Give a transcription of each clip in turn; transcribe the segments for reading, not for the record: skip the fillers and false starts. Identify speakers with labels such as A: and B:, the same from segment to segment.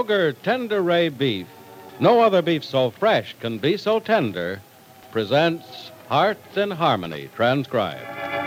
A: Kroger Tender Ray Beef, no other beef so fresh can be so tender, presents Hearts in Harmony, transcribed.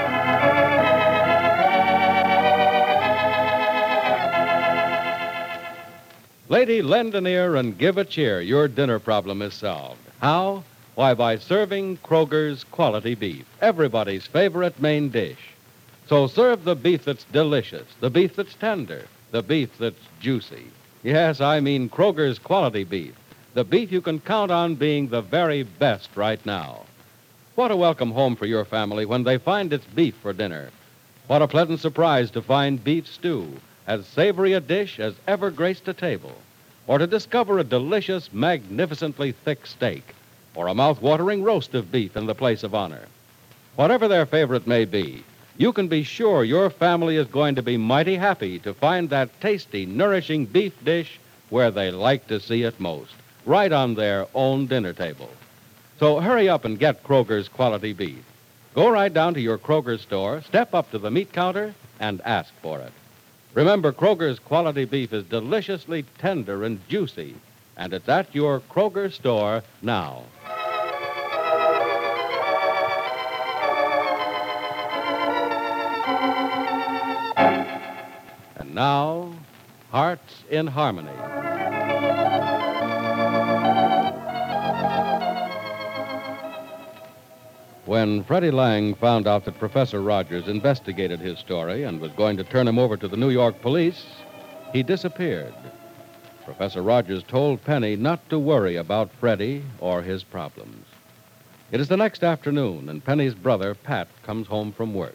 A: Lady, lend an ear and give a cheer. Your dinner problem is solved. How? Why, by serving Kroger's quality beef, everybody's favorite main dish. So serve the beef that's delicious, the beef that's tender, the beef that's juicy. Yes, I mean Kroger's quality beef, the beef you can count on being the very best right now. What a welcome home for your family when they find it's beef for dinner. What a pleasant surprise to find beef stew, as savory a dish as ever graced a table. Or to discover a delicious, magnificently thick steak, or a mouth-watering roast of beef in the place of honor. Whatever their favorite may be, you can be sure your family is going to be mighty happy to find that tasty, nourishing beef dish where they like to see it most, right on their own dinner table. So hurry up and get Kroger's quality beef. Go right down to your Kroger store, step up to the meat counter, and ask for it. Remember, Kroger's quality beef is deliciously tender and juicy, and it's at your Kroger store now. And now, Hearts in Harmony. When Freddie Lang found out that Professor Rogers investigated his story and was going to turn him over to the New York police, he disappeared. Professor Rogers told Penny not to worry about Freddie or his problems. It is the next afternoon, and Penny's brother, Pat, comes home from work.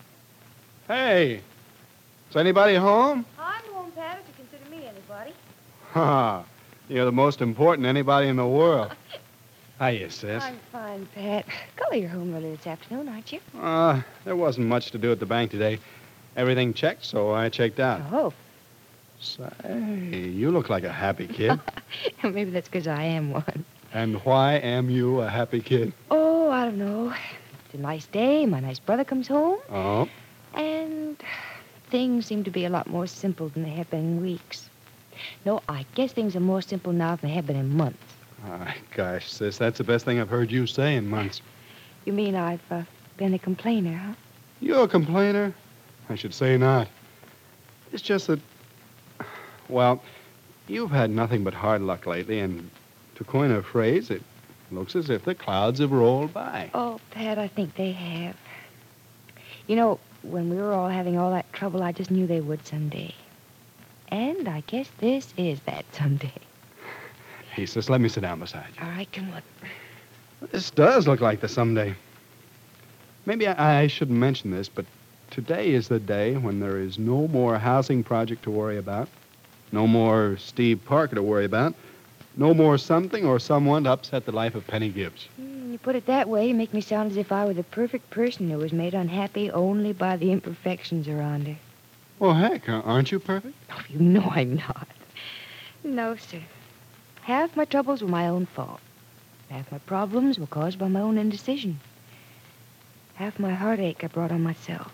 B: Hey, is anybody home?
C: I'm home, Pat, if you consider me anybody.
B: Ha, you're the most important anybody in the world. Hiya, sis.
C: I'm fine, Pat. Golly, you're home early this afternoon, aren't you?
B: There wasn't much to do at the bank today. Everything checked, so I checked out.
C: Oh.
B: Say, you look like a happy kid.
C: Maybe that's because I am one.
B: And why am you a happy kid?
C: Oh, I don't know. It's a nice day. My nice brother comes home.
B: Oh?
C: And things seem to be a lot more simple than they have been in weeks. No, I guess things are more simple now than they have been in months.
B: Gosh, sis, that's the best thing I've heard you say in months.
C: You mean I've been a complainer, huh?
B: You're a complainer? I should say not. It's just that, well, you've had nothing but hard luck lately, and to coin a phrase, it looks as if the clouds have rolled by.
C: Oh, Pat, I think they have. You know, when we were all having all that trouble, I just knew they would someday. And I guess this is that someday.
B: Hey, sis, let me sit down beside you.
C: All right, come on.
B: This does look like the someday. Maybe I shouldn't mention this, but today is the day when there is no more housing project to worry about, no more Steve Parker to worry about, no more something or someone to upset the life of Penny Gibbs.
C: You put it that way, you make me sound as if I were the perfect person who was made unhappy only by the imperfections around her.
B: Well, heck, aren't you perfect?
C: Oh, you know I'm not. No, sir. Half my troubles were my own fault. Half my problems were caused by my own indecision. Half my heartache I brought on myself.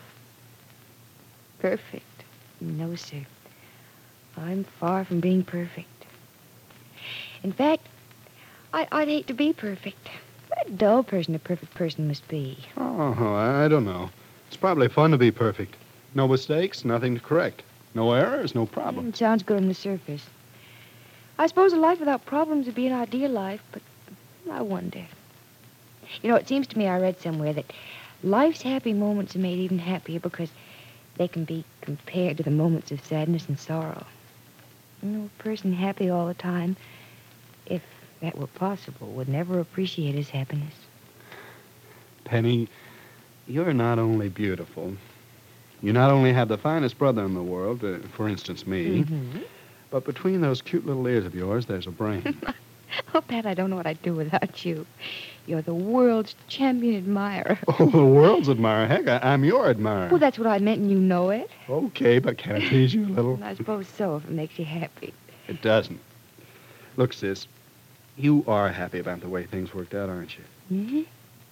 C: Perfect? No, sir. I'm far from being perfect. In fact, I'd hate to be perfect. What a dull person a perfect person must be.
B: Oh, I don't know. It's probably fun to be perfect. No mistakes, nothing to correct. No errors, no problem.
C: It sounds good on the surface. I suppose a life without problems would be an ideal life, but I wonder. You know, it seems to me I read somewhere that life's happy moments are made even happier because they can be compared to the moments of sadness and sorrow. You know, a person happy all the time, if that were possible, would never appreciate his happiness.
B: Penny, you're not only beautiful. You not only have the finest brother in the world, for instance, me, but between those cute little ears of yours, there's a brain.
C: Oh, Pat, I don't know what I'd do without you. You're the world's champion admirer.
B: Oh, the world's admirer. Heck, I'm your admirer.
C: Well, that's what I meant, and you know it.
B: Okay, but can I tease you a little?
C: I suppose so, if it makes you happy.
B: It doesn't. Look, sis, you are happy about the way things worked out, aren't you?
C: Mm-hmm.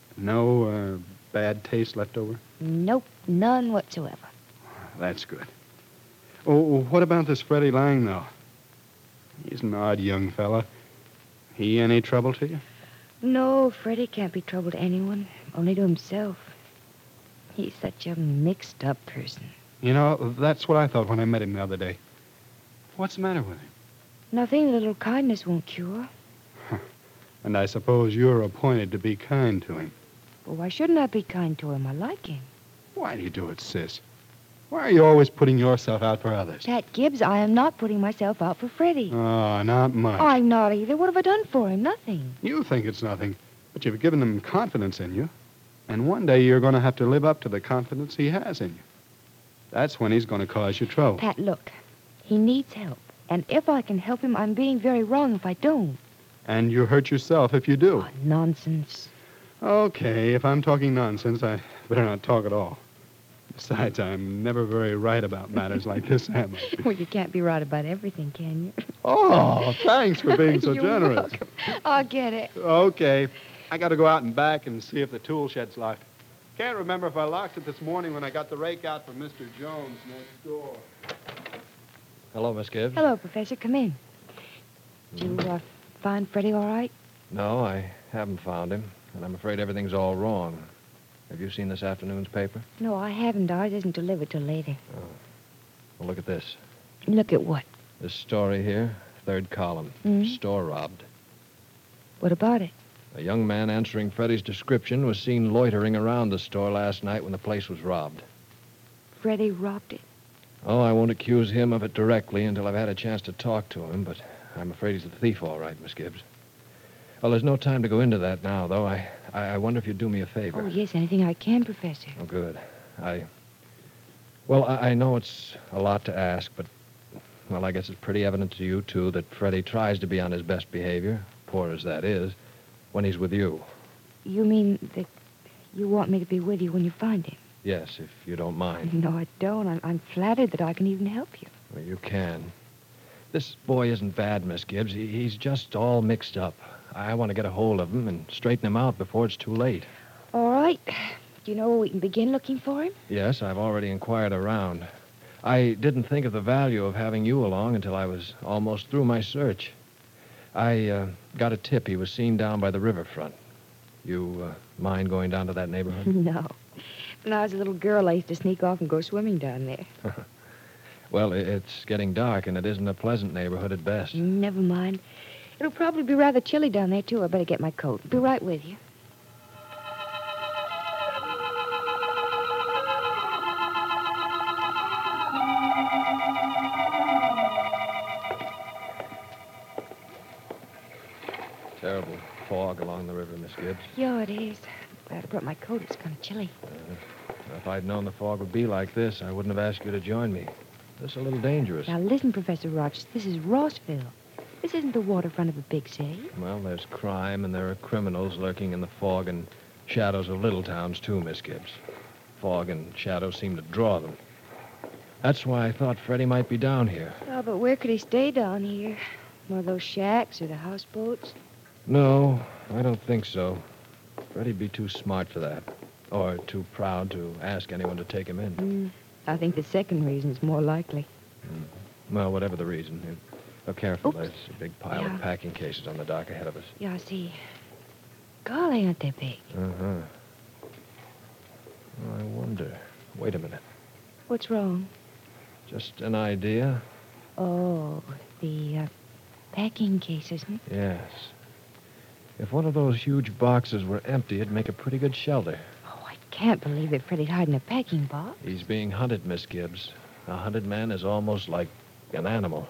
B: No bad taste left over?
C: Nope, none whatsoever.
B: That's good. Oh, what about this Freddie Lang, though? He's an odd young fella. He any trouble to you?
C: No, Freddie can't be trouble to anyone, only to himself. He's such a mixed-up person.
B: You know, that's what I thought when I met him the other day. What's the matter with him?
C: Nothing a little kindness won't cure.
B: And I suppose you're appointed to be kind to him.
C: Well, why shouldn't I be kind to him? I like him.
B: Why do you do it, sis? Why are you always putting yourself out for others?
C: Pat Gibbs, I am not putting myself out for Freddie.
B: Oh, not much.
C: I'm not either. What have I done for him? Nothing.
B: You think it's nothing, but you've given him confidence in you. And one day you're going to have to live up to the confidence he has in you. That's when he's going to cause you trouble.
C: Pat, look. He needs help. And if I can help him, I'm being very wrong if I don't.
B: And you hurt yourself if you do.
C: Oh, nonsense.
B: Okay, if I'm talking nonsense, I better not talk at all. Besides, I'm never very right about matters like this, am I?
C: Well, you can't be right about everything, can you?
B: Oh, thanks for being so
C: You're
B: generous.
C: welcome. I'll get it.
B: Okay. I got to go out and back and see if the tool shed's locked. Can't remember if I locked it this morning when I got the rake out from Mr. Jones next door.
A: Hello, Miss Gibbs.
C: Hello, Professor. Come in. Did you find Freddie all right?
D: No, I haven't found him, and I'm afraid everything's all wrong. Have you seen this afternoon's paper?
C: No, I haven't. Ours isn't delivered till later.
D: Well, look at this.
C: Look at what?
D: This story here, third column.
C: Mhm.
D: Store robbed.
C: What about it?
D: A young man answering Freddie's description was seen loitering around the store last night when the place was robbed.
C: Freddie robbed it.
D: Oh, I won't accuse him of it directly until I've had a chance to talk to him, but I'm afraid he's the thief, all right, Miss Gibbs. Well, there's no time to go into that now, though. I wonder if you'd do me a favor.
C: Oh, yes, anything I can, Professor.
D: Oh, good. I know it's a lot to ask, but, well, I guess it's pretty evident to you, too, that Freddie tries to be on his best behavior, poor as that is, when he's with you.
C: You mean that you want me to be with you when you find him?
D: Yes, if you don't mind.
C: No, I don't. I'm flattered that I can even help you.
D: Well, you can. This boy isn't bad, Miss Gibbs. He's just all mixed up. I want to get a hold of him and straighten him out before it's too late.
C: All right. Do you know where we can begin looking for him?
D: Yes, I've already inquired around. I didn't think of the value of having you along until I was almost through my search. I got a tip he was seen down by the riverfront. You mind going down to that neighborhood?
C: No. When I was a little girl, I used to sneak off and go swimming down there.
D: Well, it's getting dark, and it isn't a pleasant neighborhood at best.
C: Never mind. It'll probably be rather chilly down there, too. I better get my coat. Be right with you.
D: Terrible fog along the river, Miss Gibbs.
C: Yeah, it is. Glad I brought my coat. It's kind of chilly.
D: If I'd known the fog would be like this, I wouldn't have asked you to join me. This is a little dangerous.
C: Now, listen, Professor Rochester. This is Rossville. This isn't the waterfront of a big city.
D: Well, there's crime, and there are criminals lurking in the fog and shadows of little towns, too, Miss Gibbs. Fog and shadows seem to draw them. That's why I thought Freddie might be down here.
C: Oh, but where could he stay down here? One of those shacks or the houseboats?
D: No, I don't think so. Freddie'd be too smart for that. Or too proud to ask anyone to take him in.
C: I think the second reason's more likely.
D: Well, whatever the reason. Oh, careful.
C: Oops.
D: There's a big pile
C: Yeah.
D: of packing cases on the dock ahead of us.
C: Yeah, I see. Golly, aren't they big?
D: Uh-huh. Well, I wonder. Wait a minute.
C: What's wrong?
D: Just an idea?
C: Oh, the packing case, isn't it?
D: Yes. If one of those huge boxes were empty, it'd make a pretty good shelter.
C: Oh, I can't believe that Freddie'd hide in a packing box.
D: He's being hunted, Miss Gibbs. A hunted man is almost like an animal.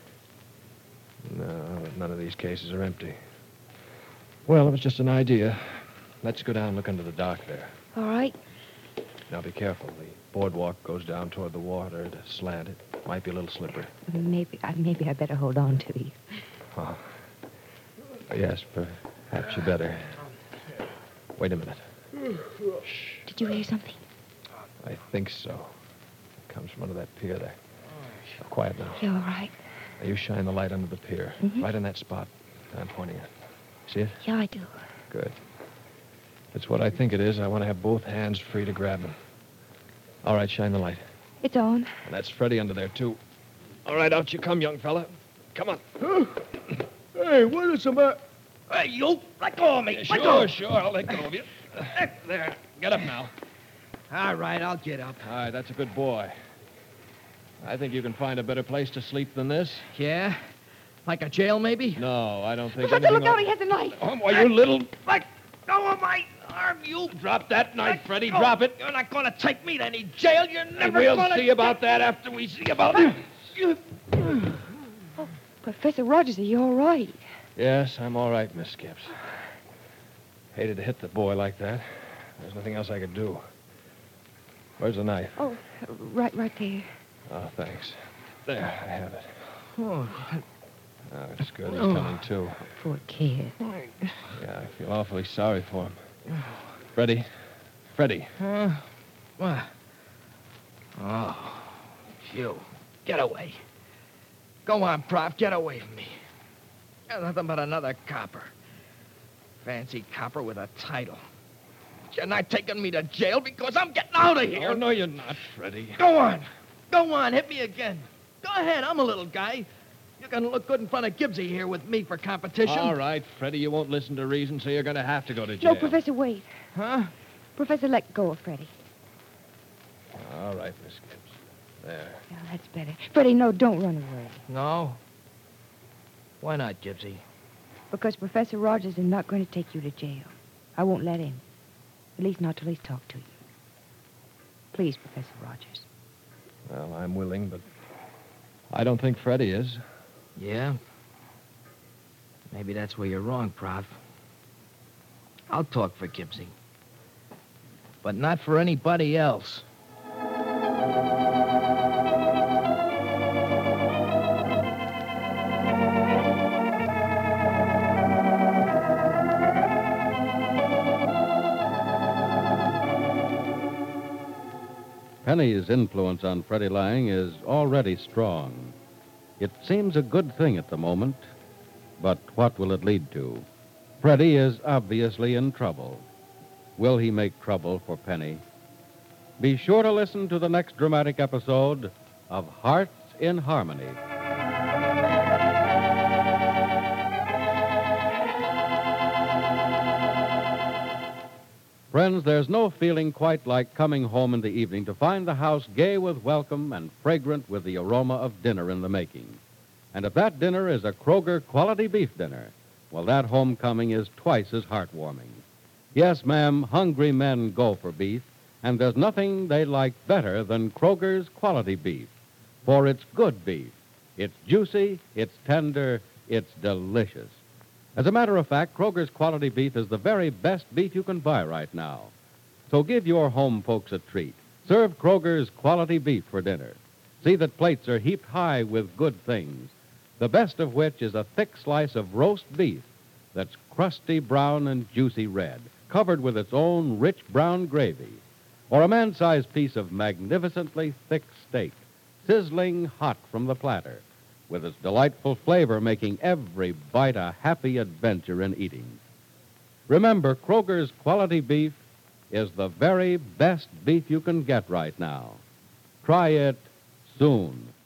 D: No, none of these cases are empty. Well, it was just an idea. Let's go down and look under the dock there.
C: All right.
D: Now, be careful. The boardwalk goes down toward the water. It's slanted. Might be a little slippery.
C: Maybe I better hold on to you.
D: Oh. Yes, perhaps you better. Wait a minute. Shh.
C: Did you hear something?
D: I think so. It comes from under that pier there. Oh, quiet now.
C: You're all right.
D: Now, you shine the light under the pier.
C: Mhm.
D: Right in that spot I'm pointing at. See it?
C: Yeah, I do.
D: Good. It's what I think it is. I want to have both hands free to grab him. All right, shine the light.
C: It's on.
D: And that's Freddie under there, too. All right, out you come, young fella. Come on.
B: Hey, what is the matter?
E: Hey, you, let go of me. Let go.
D: Sure. I'll let go of you. There. Get up now.
E: All right, I'll get up.
D: All right, that's a good boy. I think you can find a better place to sleep than this.
E: Yeah? Like a jail, maybe?
D: No, I don't think
C: Professor,
D: anything...
C: look out, he has a knife.
D: Oh, why, you little...
E: Let go of my arm, you.
D: Drop that knife, Freddie.
E: go.
D: Drop it.
E: You're not going to take me to any jail. You're never
D: We'll
E: going to...
D: see about that after we see about it.
C: Professor Rogers, are you all right?
D: Yes, I'm all right, Miss Skips. Hated to hit the boy like that. There's nothing else I could do. Where's the knife?
C: Oh, right there.
D: Oh, thanks. There, I have it.
E: Oh,
D: Oh, it's good. He's coming, too.
C: Poor kid.
D: Yeah, I feel awfully sorry for him. Freddie. Freddie.
E: what? Oh, you. Get away. Go on, Prof. Get away from me. You're nothing but another copper. Fancy copper with a title. You're not taking me to jail because I'm getting out of here.
D: Oh, no, you're not, Freddie.
E: Go on. Go on. Hit me again. Go ahead. I'm a little guy. You're going to look good in front of Gibbsy here with me for competition.
D: All right, Freddie, you won't listen to reason, so you're going to have to go to jail.
C: No, Professor, wait.
E: Huh?
C: Professor, let go of Freddie.
D: All right, Miss Gibbs. There.
C: Yeah, that's better. Freddie, no, don't run away.
E: No? Why not, Gibbsy?
C: Because Professor Rogers is not going to take you to jail. I won't let him. At least not till he's talked to you. Please, Professor Rogers.
D: Well, I'm willing, but I don't think Freddie is.
E: Yeah? Maybe that's where you're wrong, Prof. I'll talk for Gibbsy. But not for anybody else.
A: Penny's influence on Freddie Lang is already strong. It seems a good thing at the moment, but what will it lead to? Freddie is obviously in trouble. Will he make trouble for Penny? Be sure to listen to the next dramatic episode of Hearts in Harmony. Friends, there's no feeling quite like coming home in the evening to find the house gay with welcome and fragrant with the aroma of dinner in the making. And if that dinner is a Kroger quality beef dinner, well, that homecoming is twice as heartwarming. Yes, ma'am, hungry men go for beef, and there's nothing they like better than Kroger's quality beef. For it's good beef. It's juicy, it's tender, it's delicious. As a matter of fact, Kroger's quality beef is the very best beef you can buy right now. So give your home folks a treat. Serve Kroger's quality beef for dinner. See that plates are heaped high with good things, the best of which is a thick slice of roast beef that's crusty brown and juicy red, covered with its own rich brown gravy, or a man-sized piece of magnificently thick steak, sizzling hot from the platter, with its delightful flavor making every bite a happy adventure in eating. Remember, Kroger's quality beef is the very best beef you can get right now. Try it soon.